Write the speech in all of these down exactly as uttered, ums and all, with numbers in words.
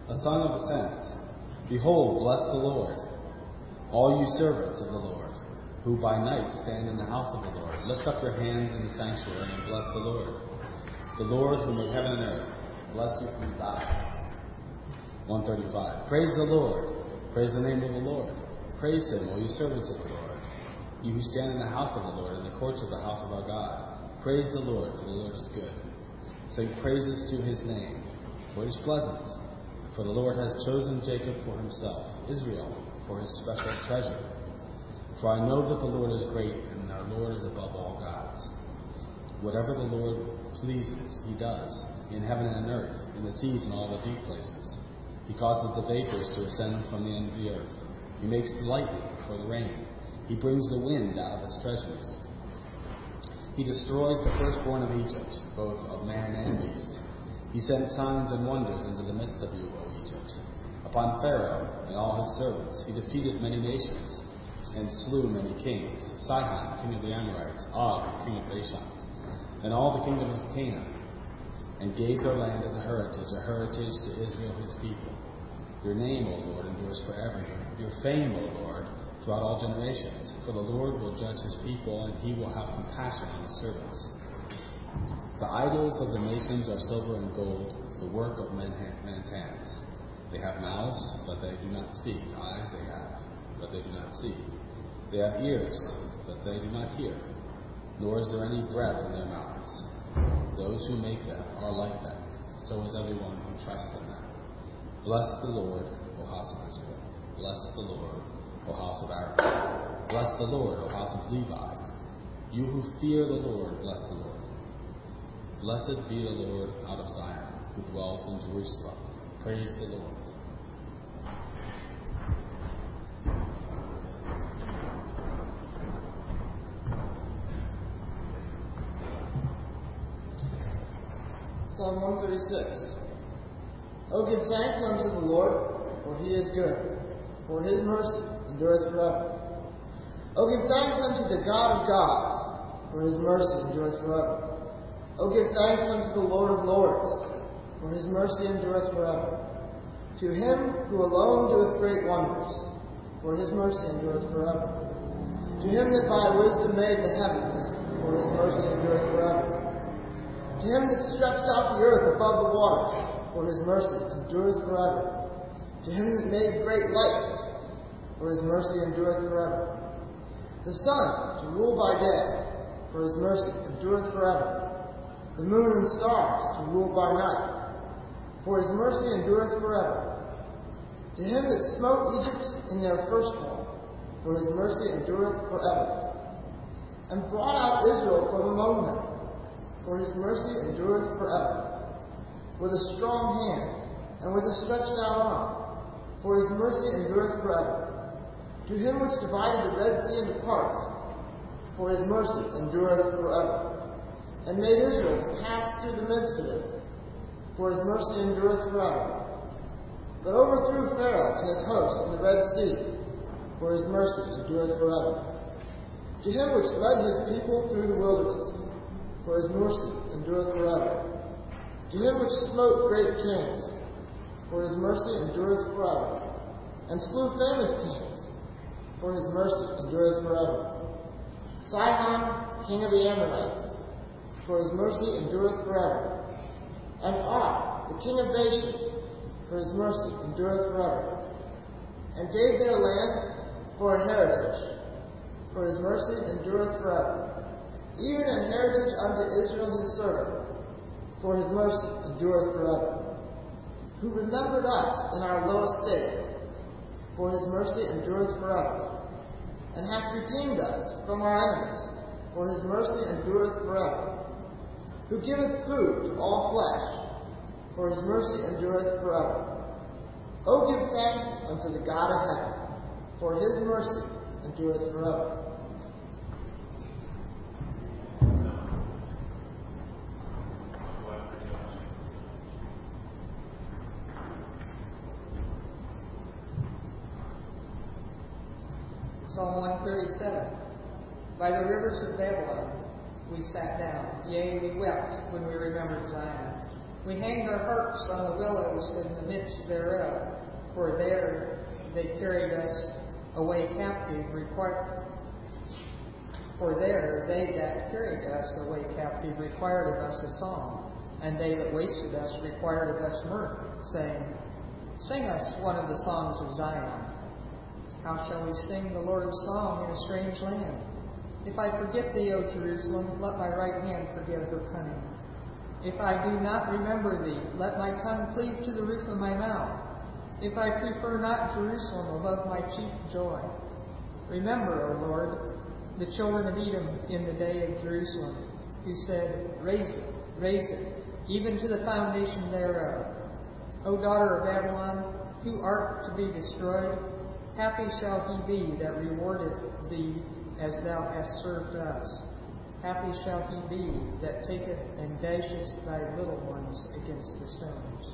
a song of ascents. Behold, bless the Lord, all you servants of the Lord, who by night stand in the house of the Lord. Lift up your hands in the sanctuary and bless the Lord. The Lord who made heaven and earth, bless you from Zion. one thirty-five. Praise the Lord. Praise the name of the Lord. Praise him, all you servants of the Lord, you who stand in the house of the Lord, in the courts of the house of our God. Praise the Lord, for the Lord is good. Sing praises to his name, for it is pleasant. For the Lord has chosen Jacob for himself, Israel for his special treasure. For I know that the Lord is great, and our Lord is above all gods. Whatever the Lord pleases, he does, in heaven and earth, in the seas and all the deep places. He causes the vapors to ascend from the end of the earth. He makes the lightning before the rain. He brings the wind out of its treasuries. He destroys the firstborn of Egypt, both of man and beast. He sent signs and wonders into the midst of you, O Egypt. Upon Pharaoh and all his servants he defeated many nations, and slew many kings, Sihon, king of the Amorites, Og, king of Bashan, and all the kingdoms of Canaan, and gave their land as a heritage, a heritage to Israel his people. Your name, O Lord, endures forever. Your fame, O Lord, throughout all generations. For the Lord will judge his people, and he will have compassion on his servants. The idols of the nations are silver and gold, the work of men's hands. They have mouths, but they do not speak. Eyes they have, but they do not see. They have ears, but they do not hear. Nor is there any breath in their mouths. Those who make them are like them. So is everyone who trusts in them. Bless the Lord, O house of Israel. Bless the Lord, O house of Aaron. Bless the Lord, O house of Levi. You who fear the Lord, bless the Lord. Blessed be the Lord out of Zion, who dwells in Jerusalem. Praise the Lord. Psalm one thirty-six. O give thanks unto the Lord, for he is good, for his mercy endureth forever. O give thanks unto the God of gods, for his mercy endureth forever. O give thanks unto the Lord of lords, for his mercy endureth forever. To him who alone doeth great wonders, for his mercy endureth forever. To him that by wisdom made the heavens, for his mercy endureth forever. To him that stretched out the earth above the waters, for his mercy endureth forever. To him that made great lights, for his mercy endureth forever. The sun to rule by day, for his mercy endureth forever. The moon and stars to rule by night, for his mercy endureth forever. To him that smote Egypt in their firstborn, for his mercy endureth forever. And brought out Israel from among them, for his mercy endureth forever. With a strong hand, and with a stretched out arm, for his mercy endureth forever. To him which divided the Red Sea into parts, for his mercy endureth forever. And made Israel to pass through the midst of it, for his mercy endureth forever. But overthrew Pharaoh and his host in the Red Sea, for his mercy endureth forever. To him which led his people through the wilderness, for his mercy endureth forever. To him which smote great kings, for his mercy endureth forever. And slew famous kings, for his mercy endureth forever. Sihon, king of the Amorites, for his mercy endureth forever. And Og, the king of Bashan, for his mercy endureth forever. And gave their land for an heritage, for his mercy endureth forever. Even an heritage unto Israel his servant, for his mercy endureth forever. Who remembered us in our low estate, for his mercy endureth forever. And hath redeemed us from our enemies, for his mercy endureth forever. Who giveth food to all flesh, for his mercy endureth forever. O give thanks unto the God of heaven, for his mercy endureth forever. Psalm one thirty-seven. By the rivers of Babylon we sat down, yea, we wept when we remembered Zion. We hanged our harps on the willows in the midst thereof, for there they carried us away captive, required. For there they that carried us away captive required of us a song, and they that wasted us required of us mirth, saying, Sing us one of the songs of Zion. How shall we sing the Lord's song in a strange land? If I forget thee, O Jerusalem, let my right hand forget her cunning. If I do not remember thee, let my tongue cleave to the roof of my mouth. If I prefer not Jerusalem above my chief joy. Remember, O Lord, the children of Edom in the day of Jerusalem, who said, Raise it, raise it, even to the foundation thereof. O daughter of Babylon, who art to be destroyed, happy shall he be that rewardeth thee as thou hast served us. Happy shall he be that taketh and dasheth thy little ones against the stones.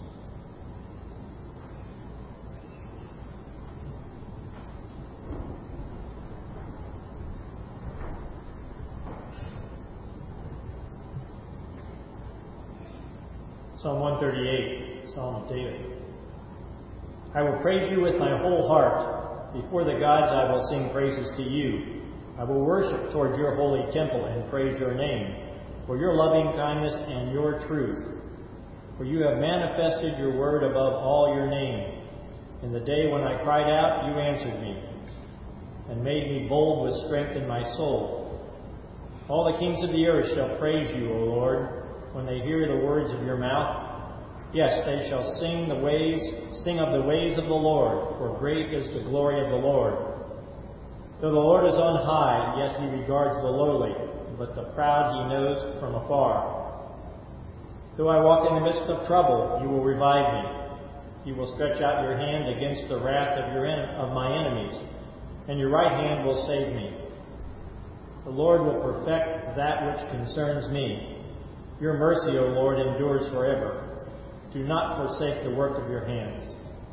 Psalm one thirty-eight, Psalm of David. I will praise you with my whole heart. Before the gods I will sing praises to you. I will worship toward your holy temple and praise your name, for your loving kindness and your truth. For you have manifested your word above all your name. In the day when I cried out, you answered me, and made me bold with strength in my soul. All the kings of the earth shall praise you, O Lord, when they hear the words of your mouth. Yes, they shall sing the ways, sing of the ways of the Lord, for great is the glory of the Lord. Though the Lord is on high, yes, he regards the lowly, but the proud he knows from afar. Though I walk in the midst of trouble, you will revive me. You will stretch out your hand against the wrath of your en- of my enemies, and your right hand will save me. The Lord will perfect that which concerns me. Your mercy, O Lord, endures forever. Do not forsake the work of your hands.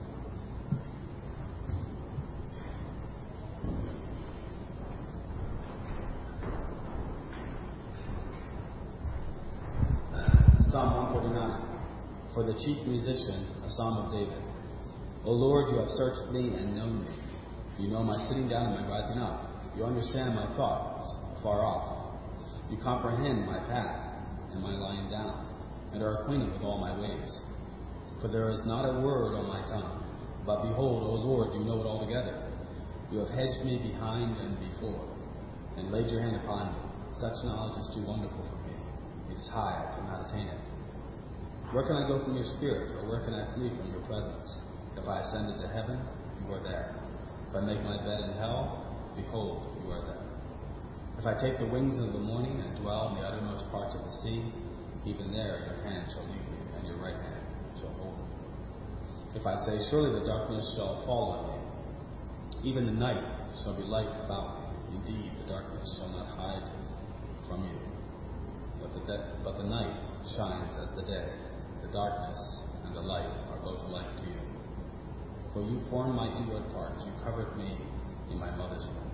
Psalm one forty-nine. For the chief musician, a psalm of David. O Lord, you have searched me and known me. You know my sitting down and my rising up. You understand my thoughts afar off. You comprehend my path and my lying down, and are acquainted with all my ways. For there is not a word on my tongue. But behold, O Lord, you know it altogether. You have hedged me behind and before, and laid your hand upon me. Such knowledge is too wonderful for me. It is high, I cannot attain it. Where can I go from your spirit, or where can I flee from your presence? If I ascend into heaven, you are there. If I make my bed in hell, behold, you are there. If I take the wings of the morning and dwell in the uttermost parts of the sea, even there your hand shall lead me, and your right hand shall hold me. If I say, surely the darkness shall fall on me, even the night shall be light about me. Indeed, the darkness shall not hide from you. But the, de- but the night shines as the day. The darkness and the light are both alike to you. For you formed my inward parts. You covered me in my mother's womb.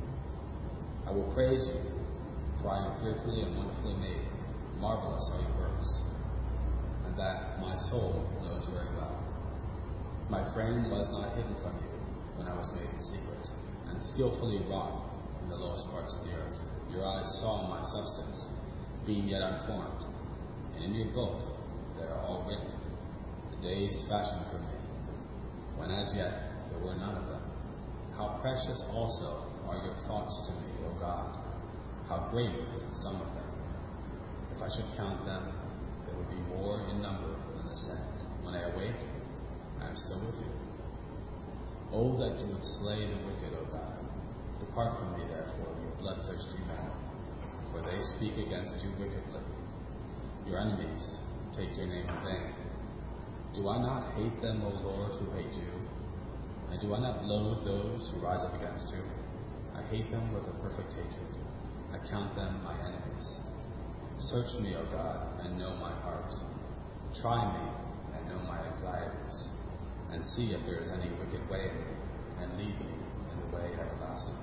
I will praise you, for I am fearfully and wonderfully made. Marvelous are your works, and that my soul knows very well. My frame was not hidden from you when I was made in secret, and skillfully wrought in the lowest parts of the earth. Your eyes saw my substance, being yet unformed, and in your book they are all written, the days fashioned for me, when as yet there were none of them. How precious also are your thoughts to me, O God! How great is the sum of them! If I should count them, they would be more in number than the sand. When I awake, I am still with you. Oh, that you would slay the wicked, O God! Depart from me, therefore, you bloodthirsty men, for they speak against you wickedly. Your enemies take your name in vain. Do I not hate them, O Lord, who hate you? And do I not loathe those who rise up against you? I hate them with a perfect hatred. I count them my enemies. Search me, O God, and know my heart. Try me and know my anxieties, and see if there is any wicked way in me, and lead me in the way everlasting.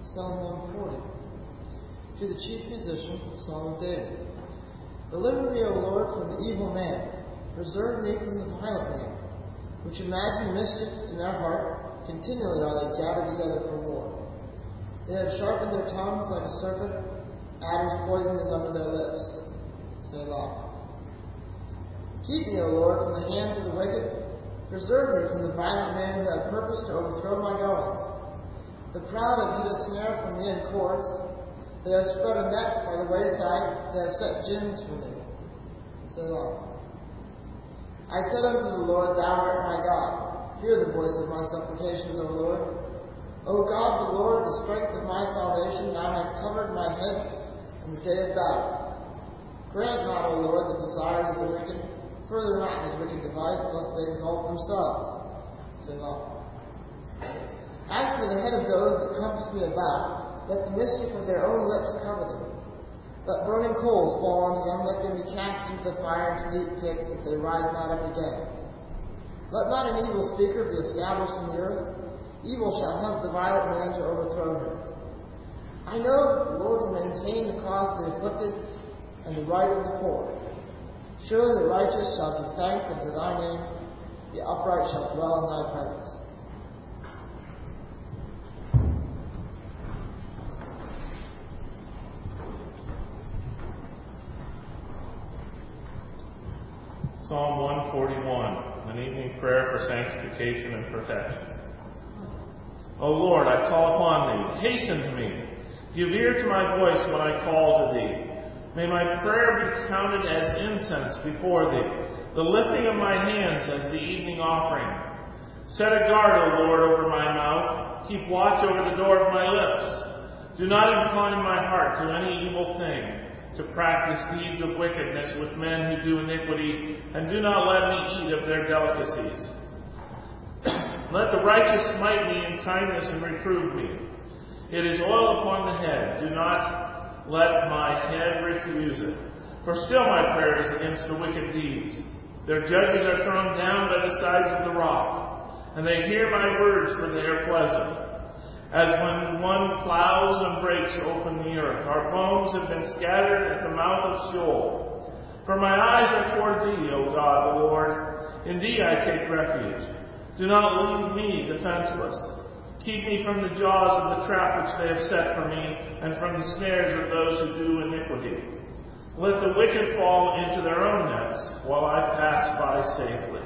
Psalm one forty. To the chief musician, Psalm of David. Deliver me, O Lord, from the evil man. Preserve me from the violent man, which imagine mischief in their heart. Continually are they gathered together for war. They have sharpened their tongues like a serpent. Adder's poison is under their lips. Selah. Keep me, O Lord, from the hands of the wicked. Preserve me from the violent men who have purposed to overthrow my goings. The proud have hid a snare for me in cords. They have spread a net by the wayside. They have set gins for me. Selah. I said unto the Lord, Thou art my God. Hear the voice of my supplications, O Lord. O God, the Lord, the strength of my salvation, Thou hast covered my head in the day of battle. Grant not, O Lord, the desires of the wicked. Further not his wicked device, lest they exalt themselves. Selah. As for the head of those that compass me about, let the mischief of their own lips cover them. Let burning coals fall on them, let them be cast into the fire, into deep pits, that they rise not up again. Let not an evil speaker be established in the earth. Evil shall hunt the violent man to overthrow him. I know that the Lord will maintain the cause of the afflicted and the right of the poor. Surely the righteous shall give thanks unto thy name. The upright shall dwell in thy presence. Psalm one forty-one, an evening prayer for sanctification and protection. O Lord, I call upon thee. Hasten to me. Give ear to my voice when I call to thee. May my prayer be counted as incense before thee, the lifting of my hands as the evening offering. Set a guard, O Lord, over my mouth. Keep watch over the door of my lips. Do not incline my heart to any evil thing, to practice deeds of wickedness with men who do iniquity, and do not let me eat of their delicacies. Let the righteous smite me in kindness and reprove me. It is oil upon the head. Do not let my head refuse it. For still my prayer is against the wicked deeds. Their judges are thrown down by the sides of the rock, and they hear my words, for they are pleasant. As when one plows and breaks open the earth, our bones have been scattered at the mouth of Sheol. For my eyes are toward thee, O God, the Lord. In thee I take refuge. Do not leave me defenseless. Keep me from the jaws of the trap which they have set for me, and from the snares of those who do iniquity. Let the wicked fall into their own nets, while I pass by safely.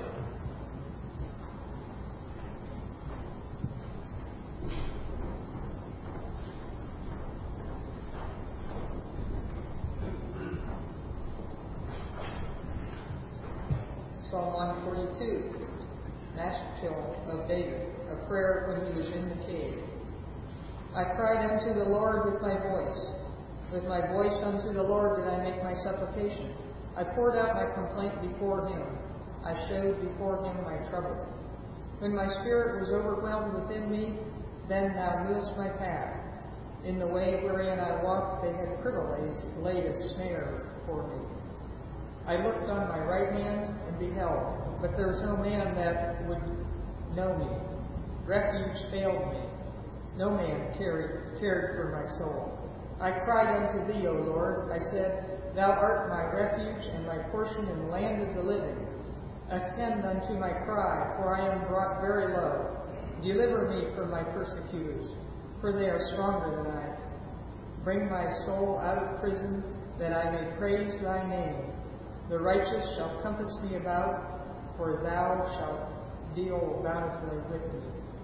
Psalm one forty-two, Nashkel of David, a prayer when he was in the cave. I cried unto the Lord with my voice. With my voice unto the Lord did I make my supplication. I poured out my complaint before him. I showed before him my trouble. When my spirit was overwhelmed within me, then thou knewest my path. In the way wherein I walked, they had privily laid a snare for me. I looked on my right hand and beheld, but there was no man that would know me. Refuge failed me. No man cared, cared for my soul. I cried unto thee, O Lord. I said, Thou art my refuge and my portion in the land of the living. Attend unto my cry, for I am brought very low. Deliver me from my persecutors, for they are stronger than I. Bring my soul out of prison, that I may praise thy name. The righteous shall compass me about, for thou shalt deal bountifully with me.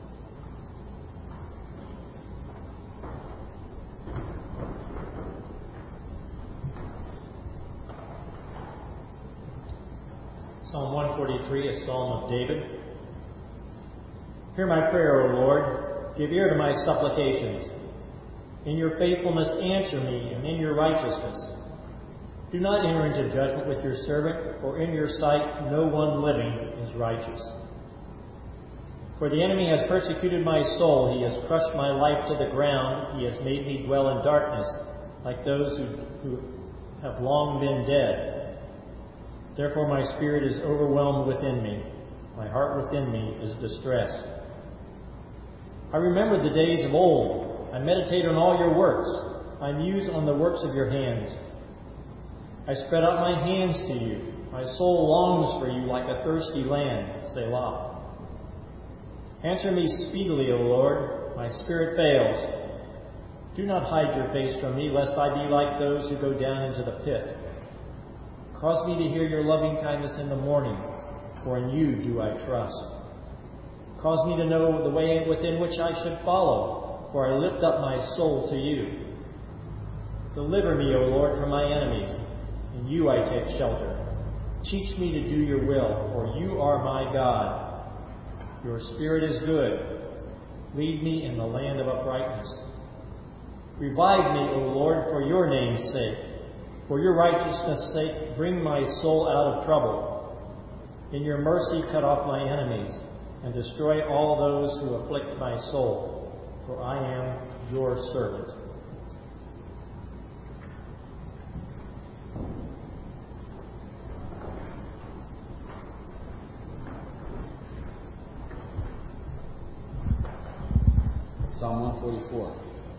Psalm one forty-three, a psalm of David. Hear my prayer, O Lord. Give ear to my supplications. In your faithfulness answer me, and in your righteousness. Do not enter into judgment with your servant, for in your sight no one living is righteous. For the enemy has persecuted my soul. He has crushed my life to the ground. He has made me dwell in darkness, like those who, who have long been dead. Therefore my spirit is overwhelmed within me. My heart within me is distressed. I remember the days of old, I meditate on all your works. I muse on the works of your hands. I spread out my hands to you. My soul longs for you like a thirsty land. Selah. Answer me speedily, O Lord. My spirit fails. Do not hide your face from me, lest I be like those who go down into the pit. Cause me to hear your loving kindness in the morning, for in you do I trust. Cause me to know the way within which I should follow, for I lift up my soul to you. Deliver me, O Lord, from my enemies. In you I take shelter. Teach me to do your will, for you are my God. Your spirit is good. Lead me in the land of uprightness. Revive me, O Lord, for your name's sake. For your righteousness' sake, bring my soul out of trouble. In your mercy, cut off my enemies, and destroy all those who afflict my soul, for I am your servant. Psalm one forty-four,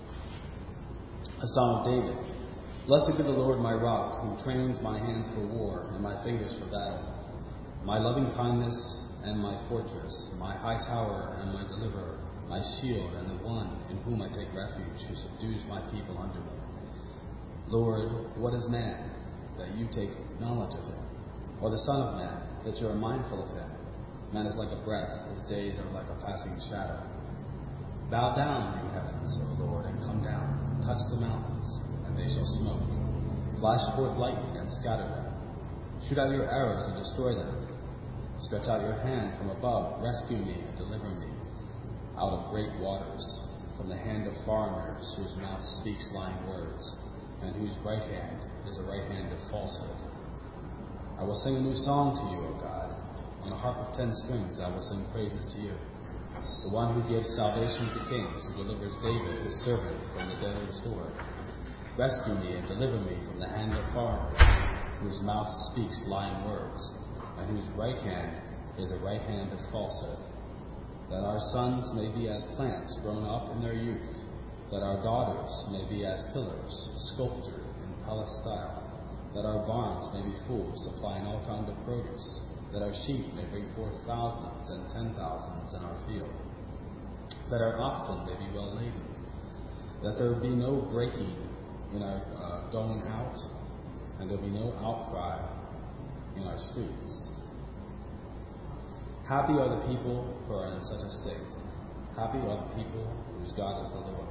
a Psalm of David. Blessed be the Lord my rock, who trains my hands for war and my fingers for battle. My loving kindness and my fortress, my high tower and my deliverer, my shield and the one in whom I take refuge, who subdues my people under me. Lord, what is man, that you take knowledge of him? Or the Son of Man, that you are mindful of him? Man is like a breath, his days are like a passing shadow. Bow down, you heavens, O Lord, and come down. Touch the mountains, and they shall smoke. Flash forth lightning and scatter them. Shoot out your arrows and destroy them. Stretch out your hand from above. Rescue me and deliver me out of great waters, from the hand of foreigners whose mouth speaks lying words, and whose right hand is a right hand of falsehood. I will sing a new song to you, O God. On a harp of ten strings I will sing praises to you. The one who gives salvation to kings, who delivers David, his servant, from the deadly sword. Rescue me and deliver me from the hand of foreigners, whose mouth speaks lying words, and whose right hand is a right hand of falsehood. That our sons may be as plants grown up in their youth, that our daughters may be as pillars, sculptured in palace style, that our barns may be full, supplying all kinds of produce, that our sheep may bring forth thousands and ten thousands in our field, that our oxen may be well laden, that there be no breaking in our uh, going out, and there be no outcry in our streets. Happy are the people who are in such a state. Happy are the people whose God is the Lord.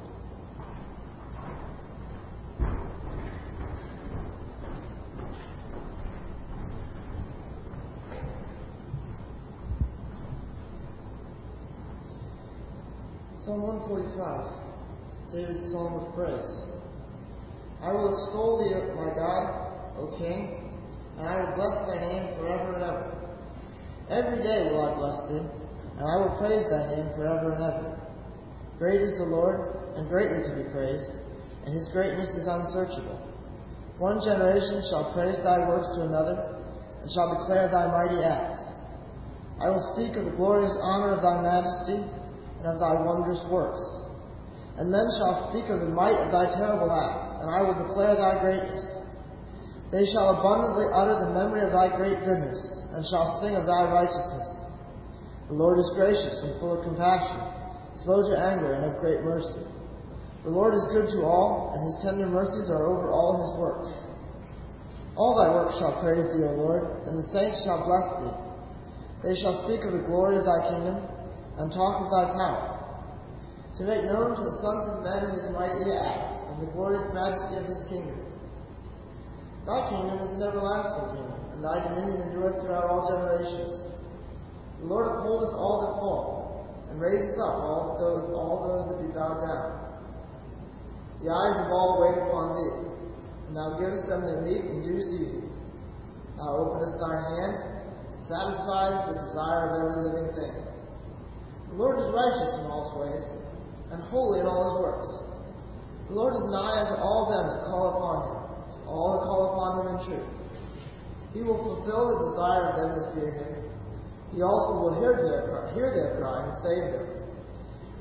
Psalm one forty-five, David's Psalm of Praise. I will extol thee, my God, O King, and I will bless thy name forever and ever. Every day will I bless thee, and I will praise thy name forever and ever. Great is the Lord, and greatly to be praised, and his greatness is unsearchable. One generation shall praise thy works to another, and shall declare thy mighty acts. I will speak of the glorious honor of thy majesty, and of thy wondrous works. And men shall speak of the might of thy terrible acts, and I will declare thy greatness. They shall abundantly utter the memory of thy great goodness, and shall sing of thy righteousness. The Lord is gracious and full of compassion, slow to anger, and of great mercy. The Lord is good to all, and his tender mercies are over all his works. All thy works shall praise thee, O Lord, and the saints shall bless thee. They shall speak of the glory of thy kingdom, and talk of thy power, to make known to the sons of men his mighty acts, and the glorious majesty of his kingdom. Thy kingdom is an everlasting kingdom, and thy dominion endureth throughout all generations. The Lord upholdeth all that fall, and raiseth up all those, all those that be bowed down. The eyes of all wait upon thee, and thou givest them their meat in due season. Thou openest thine hand, and satisfiest the desire of every living thing. The Lord is righteous in all his ways, and holy in all his works. The Lord is nigh unto all them that call upon him, to all that call upon him in truth. He will fulfill the desire of them that fear him. He also will hear their cry, hear their cry and save them.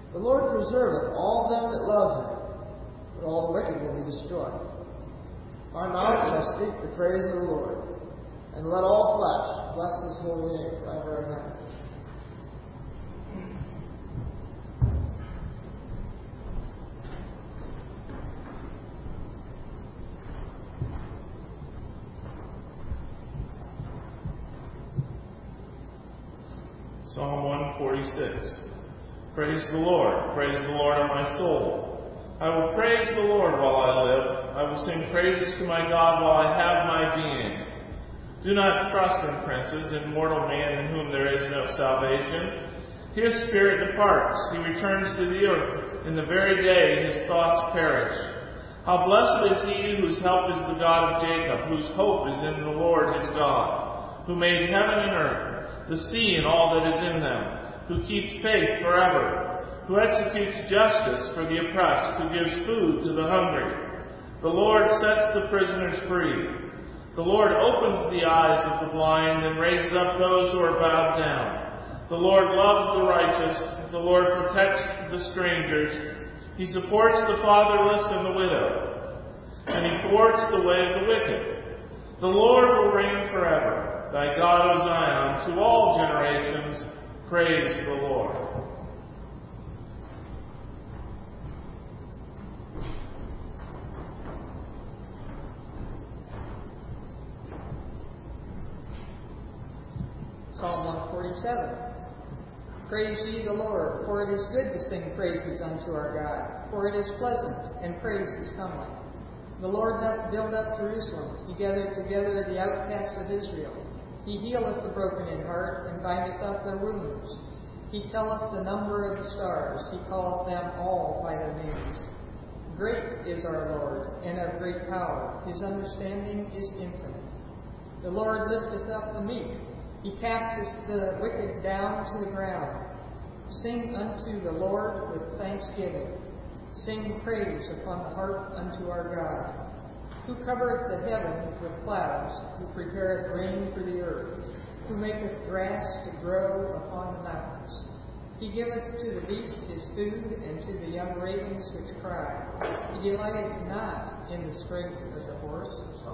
The Lord preserveth all them that love him, but all the wicked will he destroy. My mouth shall speak the praise of the Lord, and let all flesh bless his holy name forever and ever. Psalm one forty-six. Praise the Lord. Praise the Lord, O my soul. I will praise the Lord while I live. I will sing praises to my God while I have my being. Do not trust in princes, in mortal man in whom there is no salvation. His spirit departs. He returns to the earth. In the very day his thoughts perish. How blessed is he whose help is the God of Jacob, whose hope is in the Lord his God, who made heaven and earth, the sea and all that is in them, who keeps faith forever, who executes justice for the oppressed, who gives food to the hungry. The Lord sets the prisoners free. The Lord opens the eyes of the blind and raises up those who are bowed down. The Lord loves the righteous. The Lord protects the strangers. He supports the fatherless and the widow, and he thwarts the way of the wicked. The Lord will reign forever. Thy God, O Zion, to all generations, praise the Lord. Psalm one forty-seven. Praise ye the Lord, for it is good to sing praises unto our God, for it is pleasant, and praise is comely. The Lord doth build up Jerusalem. He gathereth together the outcasts of Israel. He healeth the broken in heart, and bindeth up their wounds. He telleth the number of the stars. He calleth them all by their names. Great is our Lord, and of great power. His understanding is infinite. The Lord lifteth up the meek. He casteth the wicked down to the ground. Sing unto the Lord with thanksgiving. Sing praise upon the harp unto our God. Who covereth the heaven with clouds, who prepareth rain for the earth, who maketh grass to grow upon the mountains. He giveth to the beast his food, and to the young ravens which cry. He delighteth not in the strength of the horse.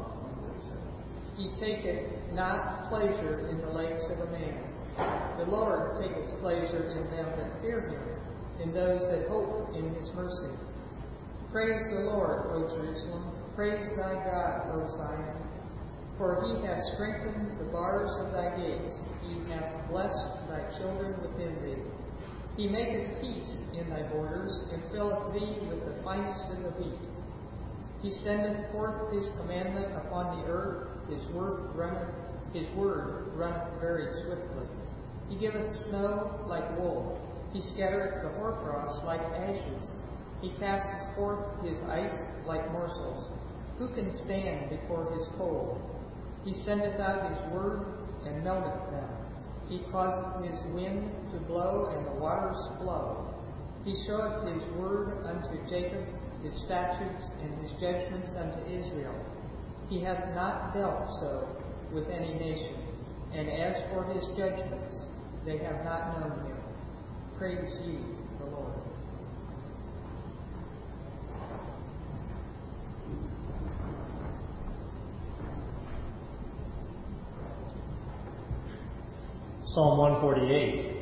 He taketh not pleasure in the legs of a man. The Lord taketh pleasure in them that fear him, in those that hope in his mercy. Praise the Lord, O Jerusalem. Praise thy God, O Zion. For he hath strengthened the bars of thy gates. He hath blessed thy children within thee. He maketh peace in thy borders, and filleth thee with the finest of the wheat. He sendeth forth his commandment upon the earth. His word runneth, his word runneth very swiftly. He giveth snow like wool. He scattereth the hoarfrost like ashes. He casteth forth his ice like morsels. Who can stand before his cold? He sendeth out his word, and melteth them. He causeth his wind to blow, and the waters flow. He showeth his word unto Jacob, his statutes and his judgments unto Israel. He hath not dealt so with any nation, and as for his judgments, they have not known him. Praise ye the Lord. Psalm one forty-eight.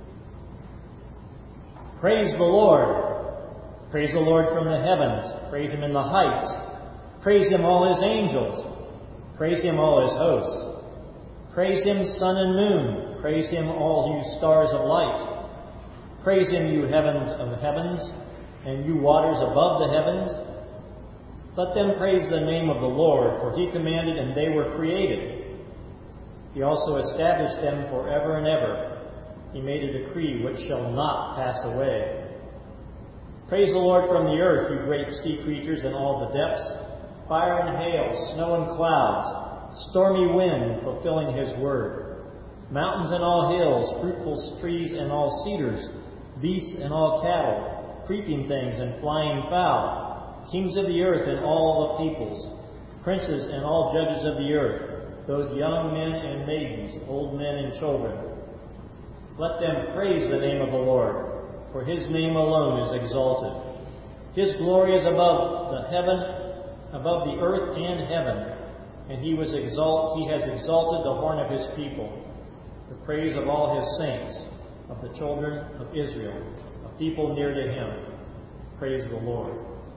Praise the Lord. Praise the Lord from the heavens. Praise him in the heights. Praise him, all his angels. Praise him, all his hosts. Praise him, sun and moon. Praise him, all you stars of light. Praise him, you heavens of heavens, and you waters above the heavens. Let them praise the name of the Lord, for he commanded and they were created. He also established them forever and ever. He made a decree which shall not pass away. Praise the Lord from the earth, you great sea creatures and all the depths, fire and hail, snow and clouds, stormy wind fulfilling his word, mountains and all hills, fruitful trees and all cedars, beasts and all cattle, creeping things and flying fowl, kings of the earth and all the peoples, princes and all judges of the earth, those young men and maidens, old men and children. Let them praise the name of the Lord, for his name alone is exalted. His glory is above the heaven, above the earth and heaven, and he was exalt he has exalted the horn of his people, the praise of all his saints, of the children of Israel, a people near to him. Praise the Lord.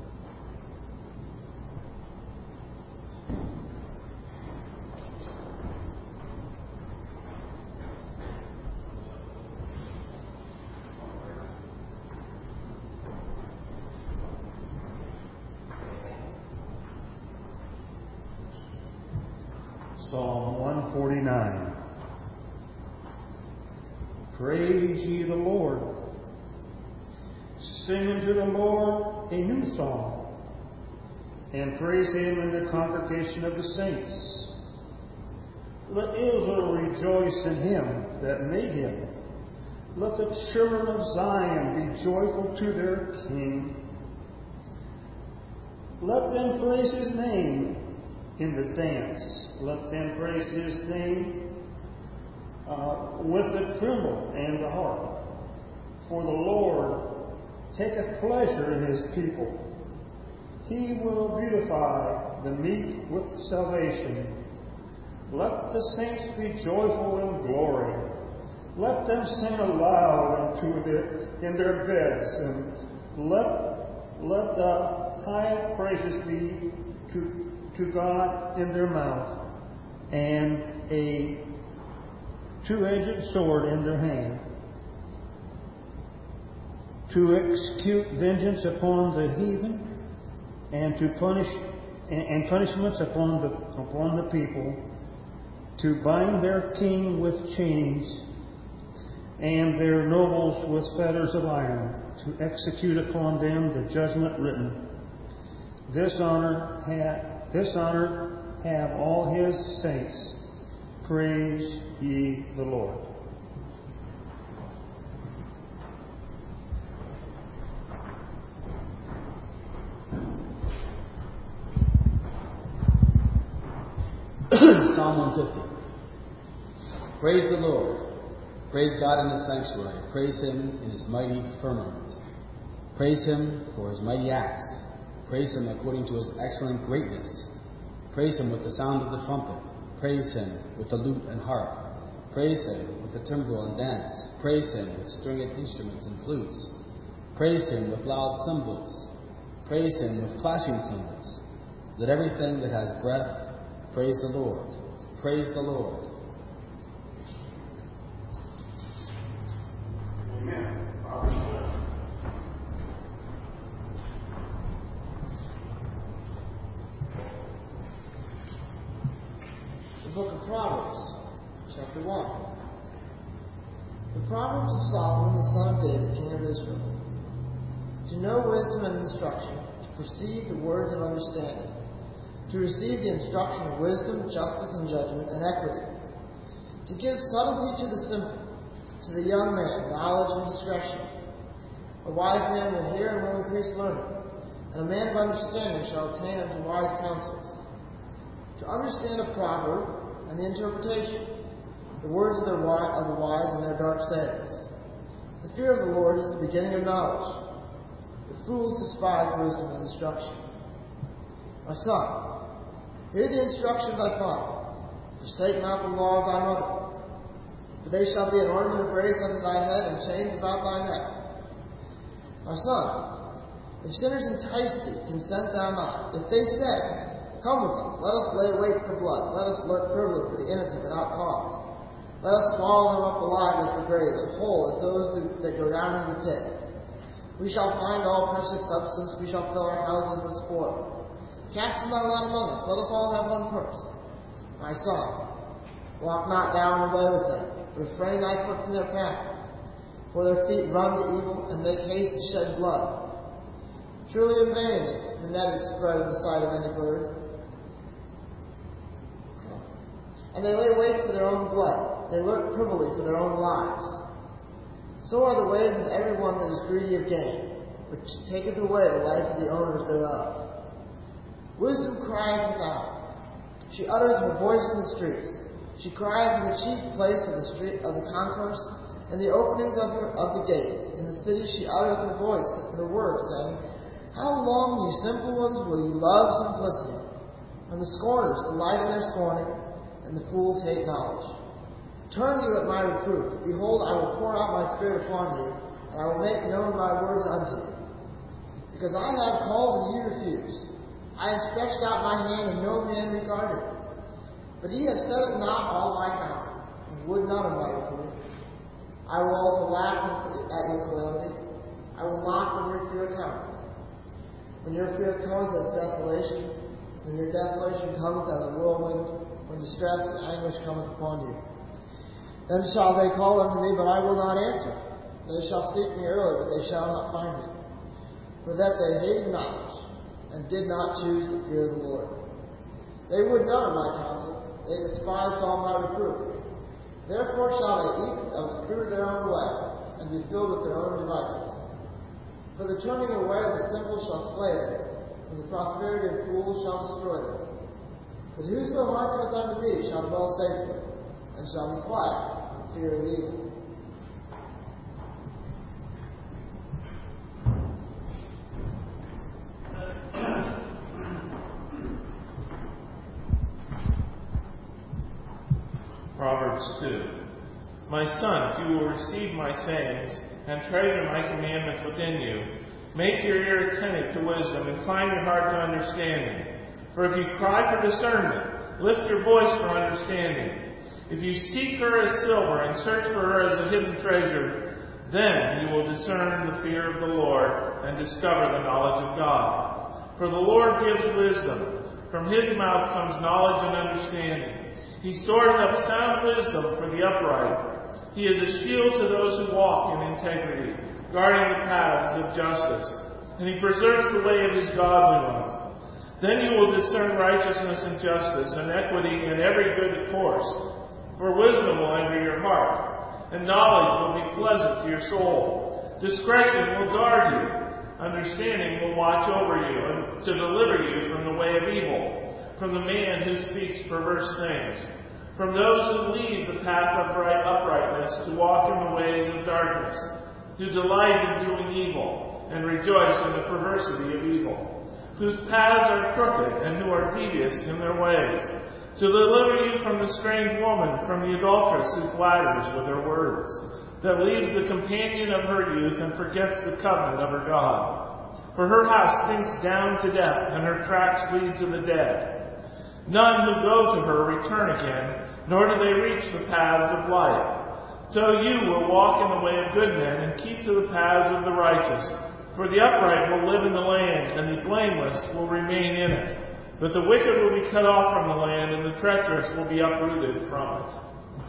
Psalm one forty-nine. Praise ye the Lord. Sing unto the Lord a new song, and praise him in the congregation of the saints. Let Israel rejoice in him that made him. Let the children of Zion be joyful to their King. Let them praise his name in the dance. Let them praise his name uh, with the timbrel and the harp. For the Lord taketh pleasure in his people. He will beautify the meek with salvation. Let the saints be joyful in glory. Let them sing aloud into their, in their beds, and let let the high praises be to to God in their mouth, and a two-edged sword in their hand, to execute vengeance upon the heathen, and to punish and, and punishments upon the upon the people, to bind their king with chains, and their nobles with fetters of iron, to execute upon them the judgment written. This honor hath This honor have all his saints. Praise ye the Lord. Psalm one fifty. Praise the Lord. Praise God in his sanctuary. Praise him in his mighty firmament. Praise him for his mighty acts. Praise him according to his excellent greatness. Praise him with the sound of the trumpet. Praise him with the lute and harp. Praise him with the timbrel and dance. Praise him with stringed instruments and flutes. Praise him with loud cymbals. Praise him with clashing cymbals. Let everything that has breath praise the Lord. Praise the Lord. Amen. The book of Proverbs, chapter one. The Proverbs of Solomon, the son of David, king of Israel. To know wisdom and instruction, to perceive the words of understanding, to receive the instruction of wisdom, justice, and judgment, and equity, to give subtlety to the simple, to the young man knowledge and discretion. A wise man will hear and will increase learning, and a man of understanding shall attain unto wise counsels. To understand a proverb and the interpretation, the words of, their wi- of the wise and their dark sayings. The fear of the Lord is the beginning of knowledge. The fools despise wisdom and instruction. My son, hear the instruction of thy father. Forsake not the law of thy mother. For they shall be an ornament of grace unto thy head, and chains about thy neck. My son, if sinners entice thee, consent thou not. If they say, Come with us, let us lay wait for blood, let us lurk privily for the innocent without cause. Let us swallow them up alive as the grave, and whole as those that go down into the pit. We shall find all precious substance, we shall fill our houses with spoil. Cast them not among us, let us all have one purse. My son, walk not thou in the way with them, refrain thy foot from their path. For their feet run to evil, and make haste to shed blood. Truly in vain is the net is spread in the sight of any bird. And they lay wait for their own blood. They lurk privily for their own lives. So are the ways of every one that is greedy of gain, which taketh away the life of the owners thereof. Wisdom crieth without. She uttereth her voice in the streets. She crieth in the chief place of the street of the concourse, In the openings of, your, of the gates, in the city she uttereth her voice, her words, saying, How long, ye simple ones, will ye love simplicity? And the scorners delight in their scorning, and the fools hate knowledge. Turn you at my reproof. Behold, I will pour out my spirit upon you, and I will make known my words unto you. Because I have called and ye refused. I have stretched out my hand, and no man regarded. But ye have set at naught all my counsel, and would none of my reproof. I will also laugh at your calamity. I will mock when your fear cometh. When your fear cometh as desolation, when your desolation cometh as a whirlwind, when distress and anguish cometh upon you. Then shall they call unto me, but I will not answer. They shall seek me early, but they shall not find me. For that they hated knowledge, and did not choose the fear of the Lord. They would none of my counsel. They despised all my reproof. Therefore shall they eat of the fruit of their own way, and be filled with their own devices. For the turning away of the simple shall slay them, and the prosperity of fools shall destroy them. But whoso hearkeneth unto me shall dwell safely, and shall be quiet in fear of evil. Proverbs two. My son, if you will receive my sayings, and treasure my commandments within you, make your ear attentive to wisdom, incline your heart to understanding. For if you cry for discernment, lift your voice for understanding. If you seek her as silver, and search for her as a hidden treasure, then you will discern the fear of the Lord, and discover the knowledge of God. For the Lord gives wisdom. From his mouth comes knowledge and understanding. He stores up sound wisdom for the upright. He is a shield to those who walk in integrity, guarding the paths of justice. And he preserves the way of his godly ones. Then you will discern righteousness and justice, and equity in every good course. For wisdom will enter your heart, and knowledge will be pleasant to your soul. Discretion will guard you. Understanding will watch over you, and to deliver you from the way of evil, from the man who speaks perverse things, from those who leave the path of right uprightness to walk in the ways of darkness, who delight in doing evil and rejoice in the perversity of evil, whose paths are crooked and who are devious in their ways, to deliver you from the strange woman, from the adulteress who flatters with her words, that leaves the companion of her youth and forgets the covenant of her God. For her house sinks down to death, and her tracks lead to the dead. None who go to her return again, nor do they reach the paths of life. So you will walk in the way of good men, and keep to the paths of the righteous. For the upright will live in the land, and the blameless will remain in it. But the wicked will be cut off from the land, and the treacherous will be uprooted from it.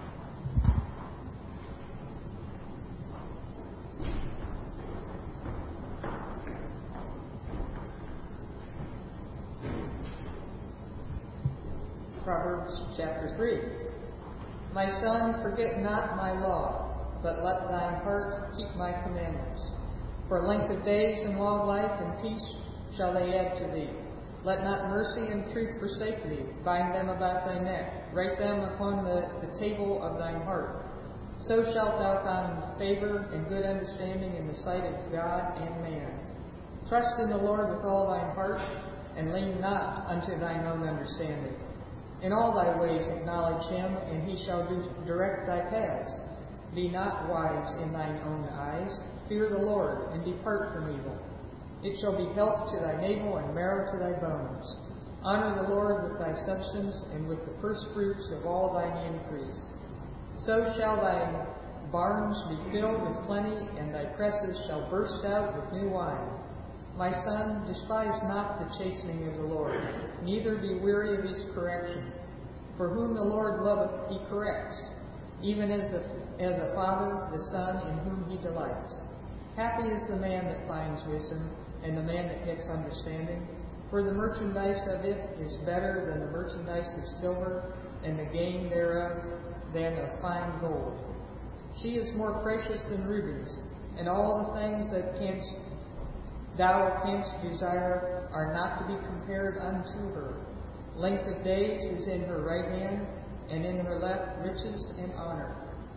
Proverbs chapter three. My son, forget not my law, but let thine heart keep my commandments. For length of days and long life and peace shall they add to thee. Let not mercy and truth forsake thee. Bind them about thy neck. Write them upon the, the table of thine heart. So shalt thou find favor and good understanding in the sight of God and man. Trust in the Lord with all thine heart, and lean not unto thine own understanding. In all thy ways acknowledge him, and he shall do direct thy paths. Be not wise in thine own eyes. Fear the Lord, and depart from evil. It shall be health to thy navel, and marrow to thy bones. Honor the Lord with thy substance, and with the first fruits of all thine increase. So shall thy barns be filled with plenty, and thy presses shall burst out with new wine. My son, despise not the chastening of the Lord, neither be weary of his correction. For whom the Lord loveth, he corrects, even as a, as a father the son in whom he delights. Happy is the man that finds wisdom, and the man that gets understanding. For the merchandise of it is better than the merchandise of silver, and the gain thereof than of fine gold. She is more precious than rubies, and all the things that canst thou canst desire are not to be compared unto her. Length of days is in her right hand, and in her left riches and honor.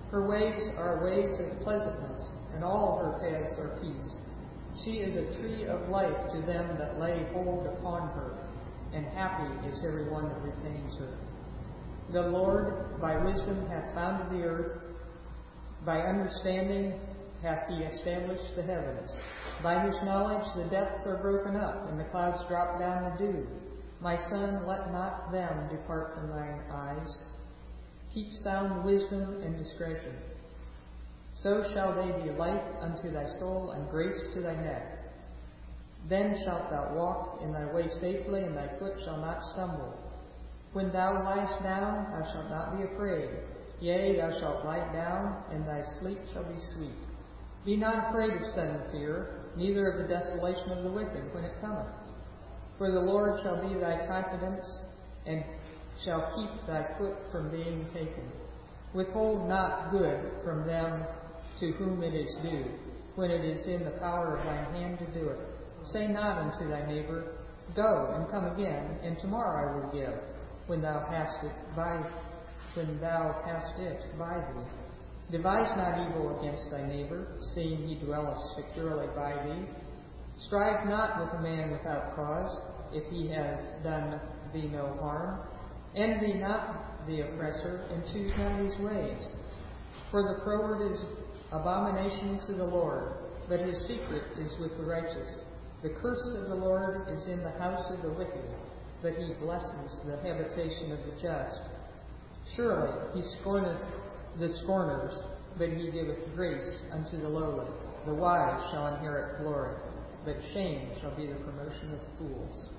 Her ways are ways of pleasantness, and all her paths are peace. She is a tree of life to them that lay hold upon her, and happy is every one that retains her. The Lord by wisdom hath founded the earth, by understanding hath he established the heavens. By his knowledge the depths are broken up, and the clouds drop down the dew. My son, let not them depart from thine eyes. Keep sound wisdom and discretion. So shall they be life unto thy soul, and grace to thy neck. Then shalt thou walk in thy way safely, and thy foot shall not stumble. When thou liest down, thou shalt not be afraid. Yea, thou shalt lie down, and thy sleep shall be sweet. Be not afraid of sudden fear, neither of the desolation of the wicked when it cometh. For the Lord shall be thy confidence, and shall keep thy foot from being taken. Withhold not good from them to whom it is due, when it is in the power of thine hand to do it. Say not unto thy neighbor, Go, and come again, and tomorrow I will give, when thou hast it by when thou hast it by thee. Devise not evil against thy neighbor, seeing he dwelleth securely by thee. Strive not with a man without cause, if he has done thee no harm. Envy not the oppressor, and choose not his ways. For the froward is abomination to the Lord, but his secret is with the righteous. The curse of the Lord is in the house of the wicked, but he blesses the habitation of the just. Surely he scorneth the scorners, but he giveth grace unto the lowly. The wise shall inherit glory, but shame shall be the promotion of fools.